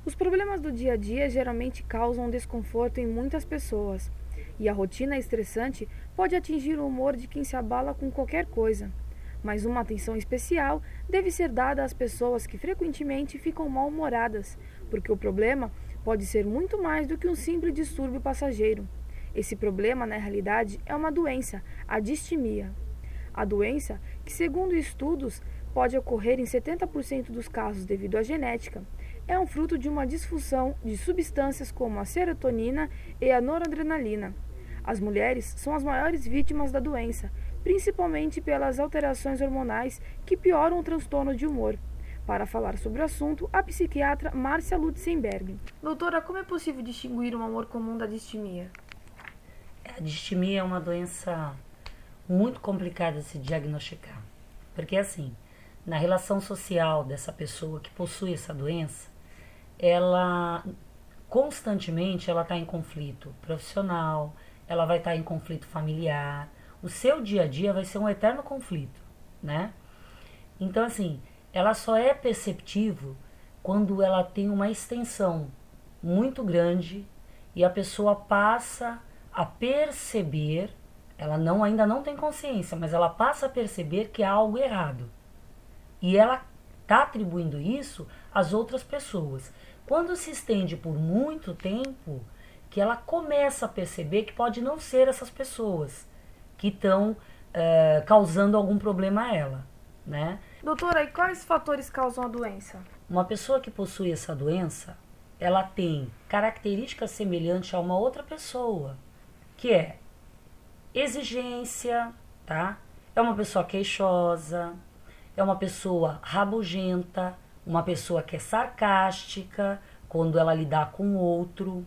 Os problemas do dia a dia geralmente causam desconforto em muitas pessoas, e a rotina estressante pode atingir o humor de quem se abala com qualquer coisa. Mas uma atenção especial deve ser dada às pessoas que frequentemente ficam mal-humoradas, porque o problema pode ser muito mais do que um simples distúrbio passageiro. Esse problema, na realidade, é uma doença, a distimia. A doença, que segundo estudos, pode ocorrer em 70% dos casos devido à genética, é um fruto de uma disfunção de substâncias como a serotonina e a noradrenalina. As mulheres são as maiores vítimas da doença, principalmente pelas alterações hormonais que pioram o transtorno de humor. Para falar sobre o assunto, a psiquiatra Márcia Lutzenberg. Doutora, como é possível distinguir um humor comum da distimia? A distimia é uma doença muito complicada de se diagnosticar, porque assim, na relação social dessa pessoa que possui essa doença, ela constantemente ela está em conflito profissional, ela vai estar em conflito familiar, o seu dia a dia vai ser um eterno conflito, né? Então assim, ela só é perceptível quando ela tem uma extensão muito grande e a pessoa passa a perceber, ela ainda não tem consciência, mas ela passa a perceber que há algo errado. E ela está atribuindo isso às outras pessoas. Quando se estende por muito tempo, que ela começa a perceber que pode não ser essas pessoas que estão causando algum problema a ela, né? Doutora, e quais fatores causam a doença? Uma pessoa que possui essa doença, ela tem características semelhantes a uma outra pessoa, que é exigência, tá? É uma pessoa queixosa, é uma pessoa rabugenta, uma pessoa que é sarcástica quando ela lidar com o outro.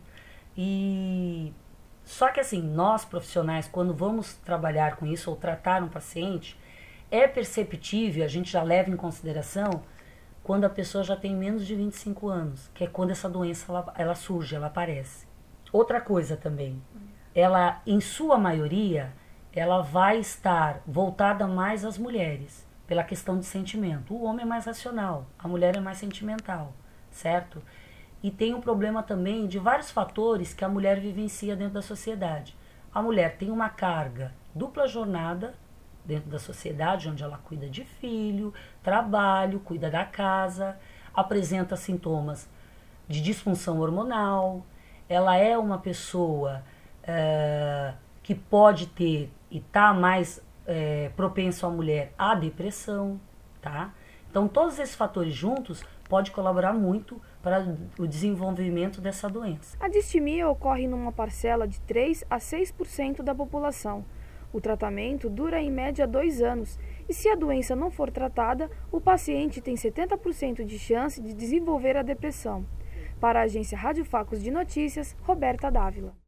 E só que assim, nós profissionais, quando vamos trabalhar com isso ou tratar um paciente, é perceptível, a gente já leva em consideração quando a pessoa já tem menos de 25 anos, que é quando essa doença ela surge, ela aparece. Outra coisa também, ela em sua maioria, ela vai estar voltada mais às mulheres, pela questão de sentimento. O homem é mais racional, a mulher é mais sentimental, certo? E tem um problema também de vários fatores que a mulher vivencia dentro da sociedade. A mulher tem uma carga dupla jornada dentro da sociedade, onde ela cuida de filho, trabalho, cuida da casa, apresenta sintomas de disfunção hormonal, ela é uma pessoa que pode ter e está mais propenso a mulher à depressão, tá? Então todos esses fatores juntos podem colaborar muito para o desenvolvimento dessa doença. A distimia ocorre numa parcela de 3 a 6% da população. O tratamento dura em média 2 anos e se a doença não for tratada, o paciente tem 70% de chance de desenvolver a depressão. Para a agência Rádio Facos de Notícias, Roberta Dávila.